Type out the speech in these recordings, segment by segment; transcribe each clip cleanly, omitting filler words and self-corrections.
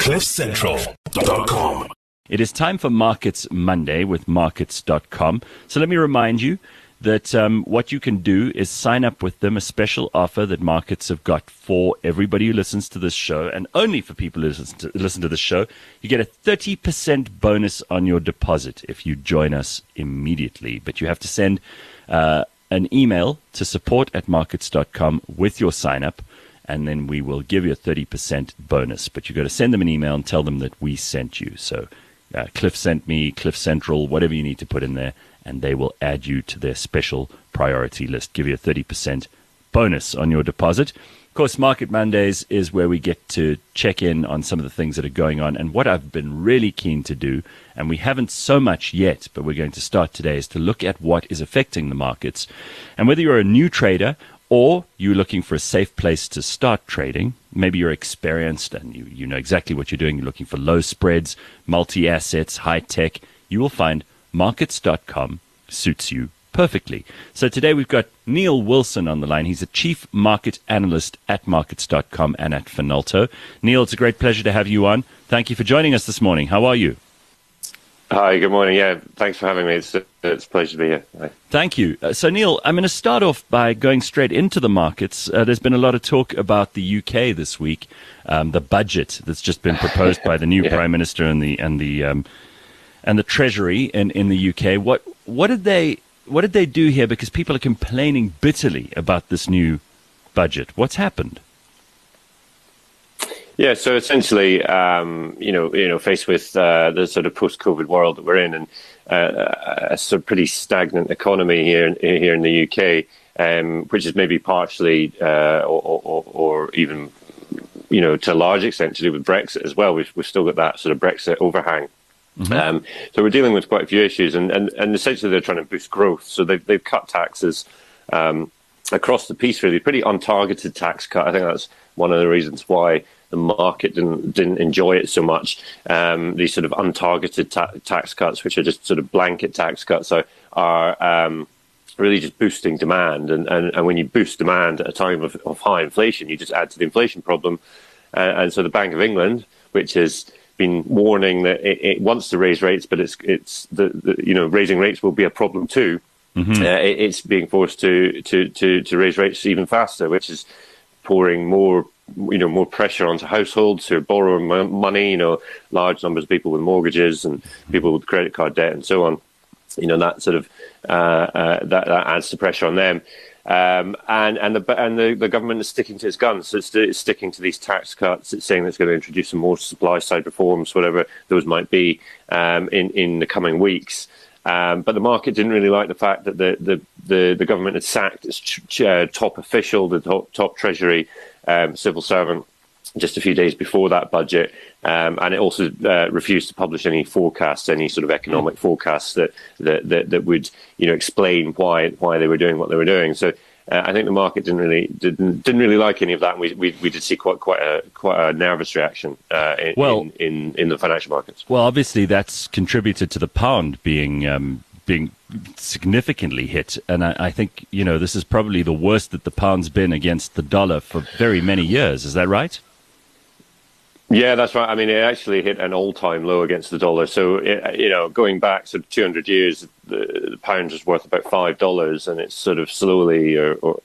CliffCentral.com. It is time for Markets Monday with Markets.com. So let me remind you that what you can do is sign up with them, a special offer that Markets have got for everybody who listens to this show, and only for people who listen to this show. You get a 30% bonus on your deposit if you join us immediately. But you have to send an email to support@markets.com with your sign up, and then we will give you a 30% bonus. But you've got to send them an email and tell them that we sent you. So Cliff sent me, Cliff Central, whatever you need to put in there, and they will add you to their special priority list, give you a 30% bonus on your deposit. Of course, Market Mondays is where we get to check in on some of the things that are going on. And what I've been really keen to do, and we haven't so much yet, but we're going to start today, is to look at what is affecting the markets. And whether you're a new trader or you're looking for a safe place to start trading, maybe you're experienced and you know exactly what you're doing. You're looking for low spreads, multi-assets, high-tech. You will find Markets.com suits you perfectly. So today we've got Neil Wilson on the line. He's a chief market analyst at Markets.com and at Finalto. Neil, it's a great pleasure to have you on. Thank you for joining us this morning. How are you? Hi, good morning. Yeah, thanks for having me. It's a pleasure to be here. Hi. Thank you. So, Neil, I'm going to start off by going straight into the markets. There's been a lot of talk about the UK this week, the budget that's just been proposed by the new Prime Minister and the Treasury in the UK. What did they do here? Because people are complaining bitterly about this new budget. What's happened? Yeah, so essentially, faced with the sort of post-COVID world that we're in, and a sort of pretty stagnant economy here in the UK, which is maybe partially or even to a large extent to do with Brexit as well. We've still got that sort of Brexit overhang. Mm-hmm. So we're dealing with quite a few issues, and essentially they're trying to boost growth. So they've cut taxes across the piece, really, pretty untargeted tax cut. I think that's one of the reasons why the market didn't enjoy it so much. These sort of untargeted tax cuts, which are just sort of blanket tax cuts, are really just boosting demand. And when you boost demand at a time of high inflation, you just add to the inflation problem. And so the Bank of England, which has been warning that it wants to raise rates, but it's raising rates will be a problem too. Mm-hmm. It's being forced to raise rates even faster, which is pouring more pressure onto households who are borrowing money. Large numbers of people with mortgages and people with credit card debt and so on. That sort of that adds the pressure on them. And the government is sticking to its guns. So it's sticking to these tax cuts. It's saying that it's going to introduce some more supply side reforms, whatever those might be, in the coming weeks. But the market didn't really like the fact that the government had sacked its top official, the top Treasury civil servant, just a few days before that budget, and it also refused to publish any forecasts, any sort of economic forecasts that would explain why they were doing what they were doing. So I think the market didn't really like any of that, and we did see quite a nervous reaction in the financial markets. Well, obviously that's contributed to the pound being significantly hit, and I think this is probably the worst that the pound's been against the dollar for very many years. Is that right? Yeah, that's right. I mean, it actually hit an all-time low against the dollar. So, going back sort of 200 years, the pound was worth about $5, and it's sort of slowly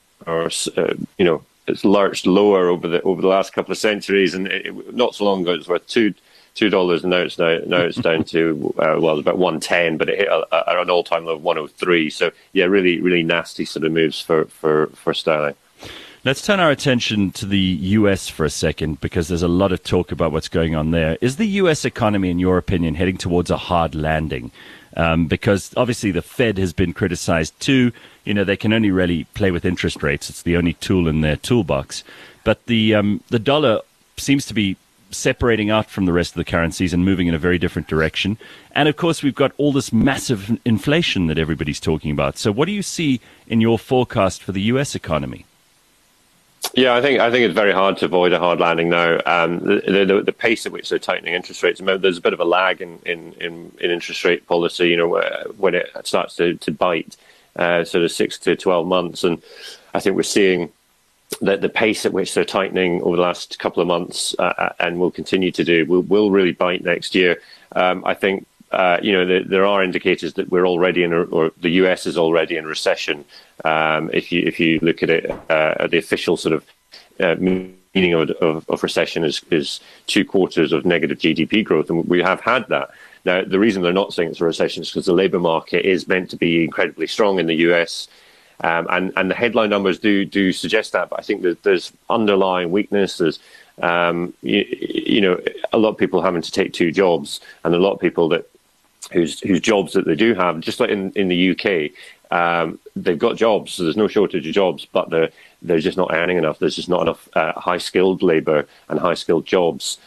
it's lurched lower over the last couple of centuries. And not so long ago, it was worth $2, and now it's down to about 110, but it hit an all-time low of 103. So, yeah, really, really nasty sort of moves for sterling. Let's turn our attention to the U.S. for a second, because there's a lot of talk about what's going on there. Is the U.S. economy, in your opinion, heading towards a hard landing? Because obviously the Fed has been criticized too. They can only really play with interest rates. It's the only tool in their toolbox. But the dollar seems to be separating out from the rest of the currencies and moving in a very different direction. And of course, we've got all this massive inflation that everybody's talking about. So what do you see in your forecast for the U.S. economy? Yeah, I think it's very hard to avoid a hard landing now. The pace at which they're tightening interest rates, there's a bit of a lag in interest rate policy, when it starts to bite, sort of 6 to 12 months. And I think we're seeing the pace at which they're tightening over the last couple of months and will continue to do will really bite next year. I think there are indicators that we're already or the US is already in recession. If you look at it, the official sort of meaning of recession is 2 quarters of negative GDP growth, and we have had that. Now, the reason they're not saying it's a recession is because the labour market is meant to be incredibly strong in the US. And the headline numbers do suggest that, but I think that there's underlying weakness. There's a lot of people having to take 2 jobs, and a lot of people whose jobs that they do have, just like in the UK, they've got jobs, so there's no shortage of jobs, but they're just not earning enough. There's just not enough high-skilled labour and high-skilled jobs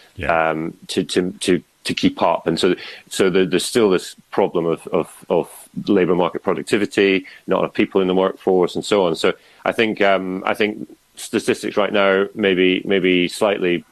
to keep up, and so there's still this problem of labour market productivity, not enough people in the workforce, and so on. So I think statistics right now maybe slightly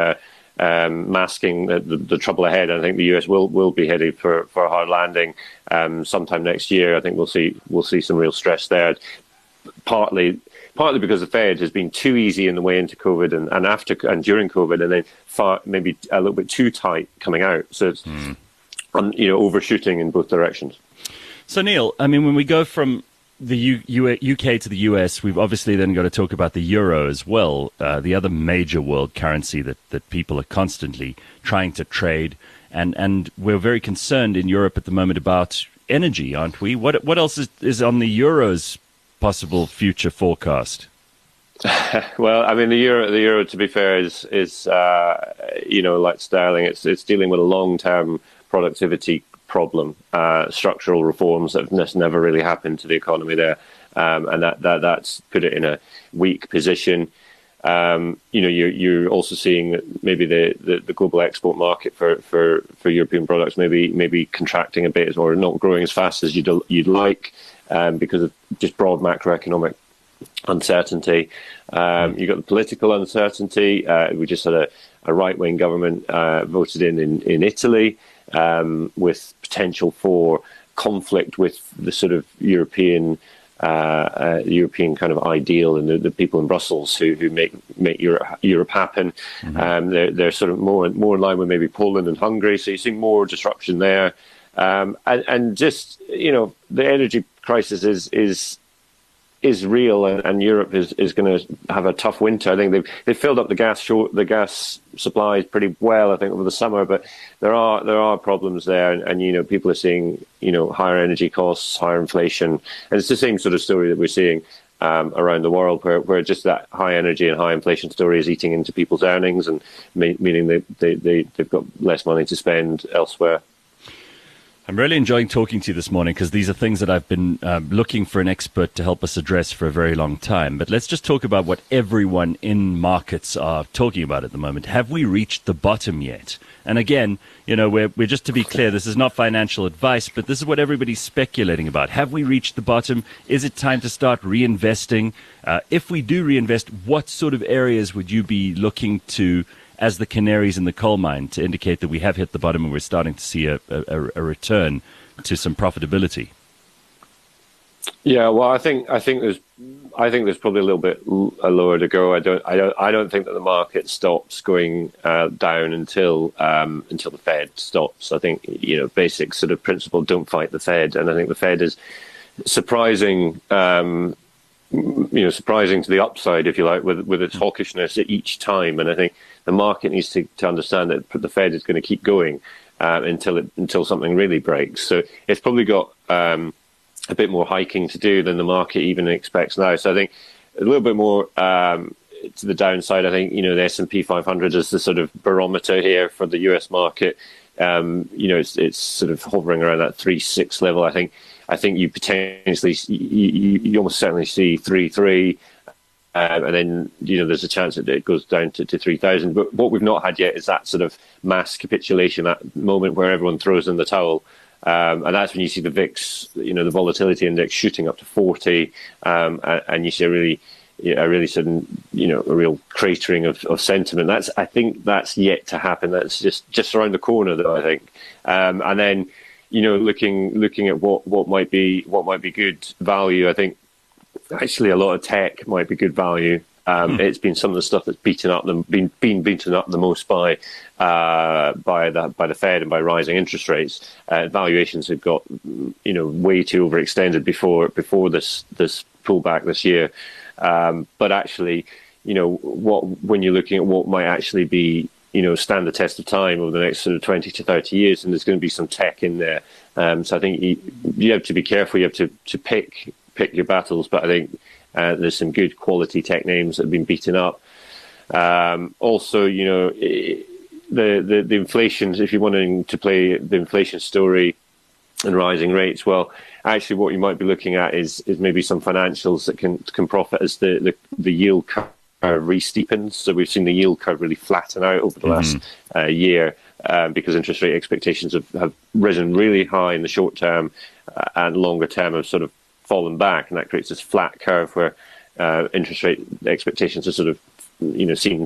masking the trouble ahead. I think the US will be headed for a hard landing sometime next year. I think we'll see some real stress there, partly because the Fed has been too easy in the way into COVID and during COVID, and then maybe a little bit too tight coming out. So it's overshooting in both directions. So Neil, I mean, when we go from the UK to the US, we've obviously then got to talk about the euro as well, the other major world currency that people are constantly trying to trade, and we're very concerned in Europe at the moment about energy, aren't we? What else is on the euro's possible future forecast? Well, I mean, the euro, to be fair, is like sterling. It's dealing with a long-term productivity problem, structural reforms that have never really happened to the economy there, and that's put it in a weak position. You're also seeing that maybe the global export market for European products maybe contracting a bit or not growing as fast as you'd like, because of just broad macroeconomic uncertainty. You've got the political uncertainty. We just had a right-wing government voted in Italy, with potential for conflict with the sort of European kind of ideal and the people in Brussels who make Europe happen. Mm-hmm. They're sort of more in line with maybe Poland and Hungary. So you're seeing more disruption there, and just the energy crisis is real, and Europe is going to have a tough winter. I think they've filled up the gas supplies pretty well, I think, over the summer, but there are problems there, and people are seeing higher energy costs, higher inflation, and it's the same sort of story that we're seeing around the world, where just that high energy and high inflation story is eating into people's earnings, and meaning they've got less money to spend elsewhere. I'm really enjoying talking to you this morning, because these are things that I've been looking for an expert to help us address for a very long time. But let's just talk about what everyone in markets are talking about at the moment. Have we reached the bottom yet? And again, we're just to be clear, this is not financial advice, but this is what everybody's speculating about. Have we reached the bottom? Is it time to start reinvesting? If we do reinvest, what sort of areas would you be looking to as the canaries in the coal mine to indicate that we have hit the bottom and we're starting to see a return to some profitability? Yeah, well, I think there's probably a little bit lower to go. I don't think that the market stops going down until the Fed stops. I think basic sort of principle: don't fight the Fed, and I think the Fed is surprising. Surprising to the upside, if you like, with its hawkishness at each time. And I think the market needs to understand that the Fed is going to keep going until something really breaks. So it's probably got a bit more hiking to do than the market even expects now. So I think a little bit more to the downside. I think the S&P 500 is the sort of barometer here for the US market. It's sort of hovering around that 3.6 level. I think you potentially, you almost certainly see 3.3, and then there's a chance that it goes down to 3,000. But what we've not had yet is that sort of mass capitulation, that moment where everyone throws in the towel, and that's when you see the VIX, the volatility index, shooting up to 40, and you see a really sudden, a real cratering of sentiment. I think that's yet to happen. That's just around the corner, though, I think, and then. Looking at what might be good value, I think actually a lot of tech might be good value. It's been some of the stuff that's been beaten up the most by the Fed and by rising interest rates. Valuations have got way too overextended before this pullback this year. But actually, when you're looking at what might actually be stand the test of time over the next sort of 20 to 30 years, and there's going to be some tech in there. So I think you have to be careful. You have to pick your battles. But I think there's some good quality tech names that have been beaten up. Also, the inflation. If you're wanting to play the inflation story and rising rates, well, actually, what you might be looking at is maybe some financials that can profit as the yield curve re-steepens. So we've seen the yield curve really flatten out over the last year because interest rate expectations have risen really high in the short term and longer term have sort of fallen back, and that creates this flat curve where interest rate expectations are sort of seen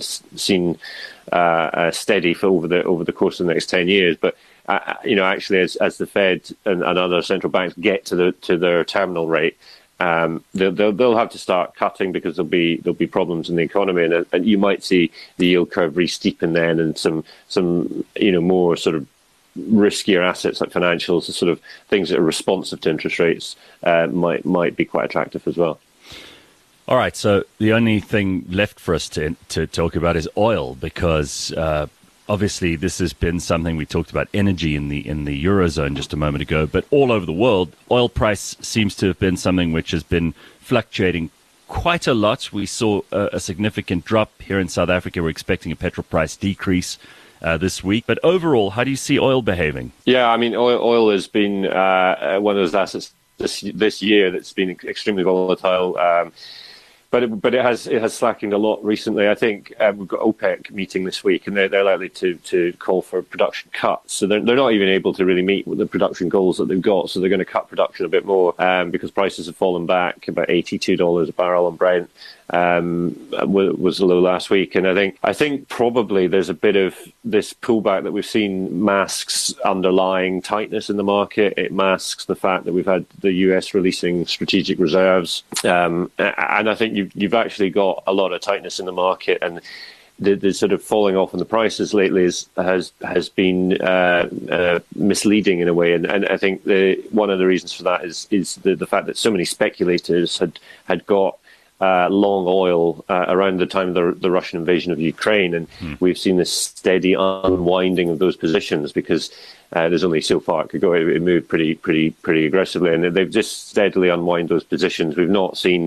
steady for over the course of the next 10 years. But actually, as the Fed and other central banks get to their terminal rate, they'll have to start cutting because there'll be problems in the economy, and you might see the yield curve re-steepen then, and some more sort of riskier assets like financials, the sort of things that are responsive to interest rates, might be quite attractive as well. All right, so the only thing left for us to talk about is oil, because obviously this has been something we talked about, energy in the Eurozone just a moment ago, but all over the world, oil price seems to have been something which has been fluctuating quite a lot. We saw a significant drop here in South Africa. We're expecting a petrol price decrease this week. But overall, how do you see oil behaving? Yeah, I mean, oil has been one of those assets this year that's been extremely volatile. But it has slackened a lot recently. I think we've got OPEC meeting this week, and they're likely to call for production cuts. So they're not even able to really meet the production goals that they've got. So they're going to cut production a bit more because prices have fallen back. About $82 a barrel on Brent was the low last week. And I think probably there's a bit of this pullback that we've seen masks underlying tightness in the market. It masks the fact that we've had the US releasing strategic reserves, and I think you've actually got a lot of tightness in the market, and the sort of falling off in the prices lately has been misleading in a way, and I think one of the reasons for that is the fact that so many speculators had got long oil around the time of the Russian invasion of Ukraine, and we've seen this steady unwinding of those positions because there's only so far it could go. It moved pretty aggressively, and they've just steadily unwind those positions. We've not seen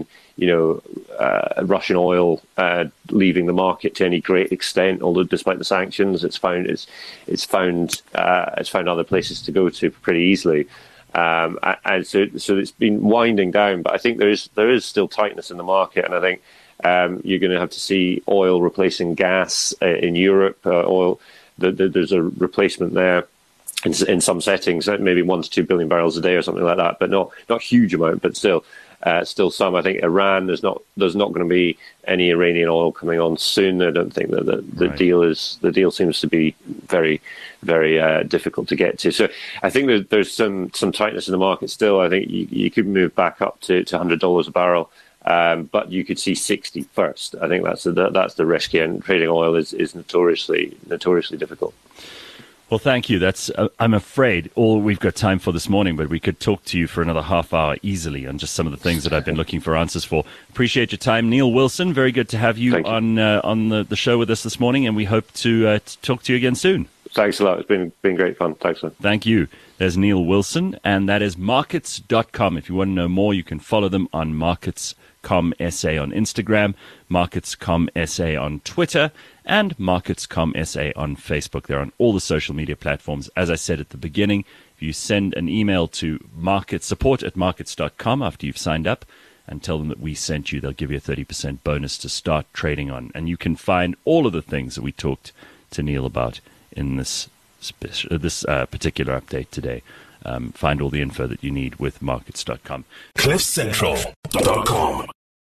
Russian oil leaving the market to any great extent, although despite the sanctions, it's found other places to go to pretty easily. And so it's been winding down, but I think there is still tightness in the market, and I think you're going to have to see oil replacing gas in Europe. There's a replacement there in some settings, maybe 1 to 2 billion barrels a day or something like that, but not a huge amount, but still some. I think Iran, there's not going to be any Iranian oil coming on soon. I don't think that the deal seems to be very, very difficult to get to. So I think there's some tightness in the market still. I think you could move back up to $100 a barrel, but you could see 60 first. I think that's the risk here, and trading oil is notoriously difficult. Well, thank you. That's, I'm afraid, all we've got time for this morning, but we could talk to you for another half hour easily on just some of the things that I've been looking for answers for. Appreciate your time. Neil Wilson, very good to have you on the show with us this morning, and we hope to talk to you again soon. Thanks a lot. It's been great fun. Thanks, man. Thank you. There's Neil Wilson, and that is markets.com. If you want to know more, you can follow them on markets.com SA on Instagram, markets.com SA on Twitter, and markets.com SA on Facebook. They're on all the social media platforms. As I said at the beginning, if you send an email to support@markets.com after you've signed up and tell them that we sent you, they'll give you a 30% bonus to start trading on. And you can find all of the things that we talked to Neil about in this particular update today. Find all the info that you need with markets.com. CliffCentral.com